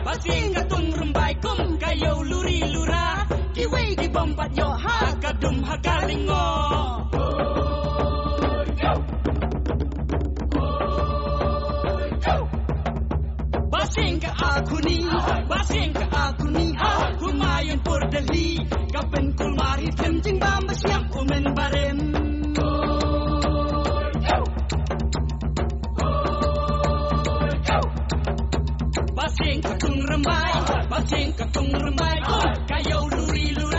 Basing katung rembai kum kayo luri lura kiwi di bompat yo ha kadum ha kalingo. Basing ke aku ni Humayun Purdali kapen kulmari penting bamba siap umen barem. Basing katung rembai kayo luri lura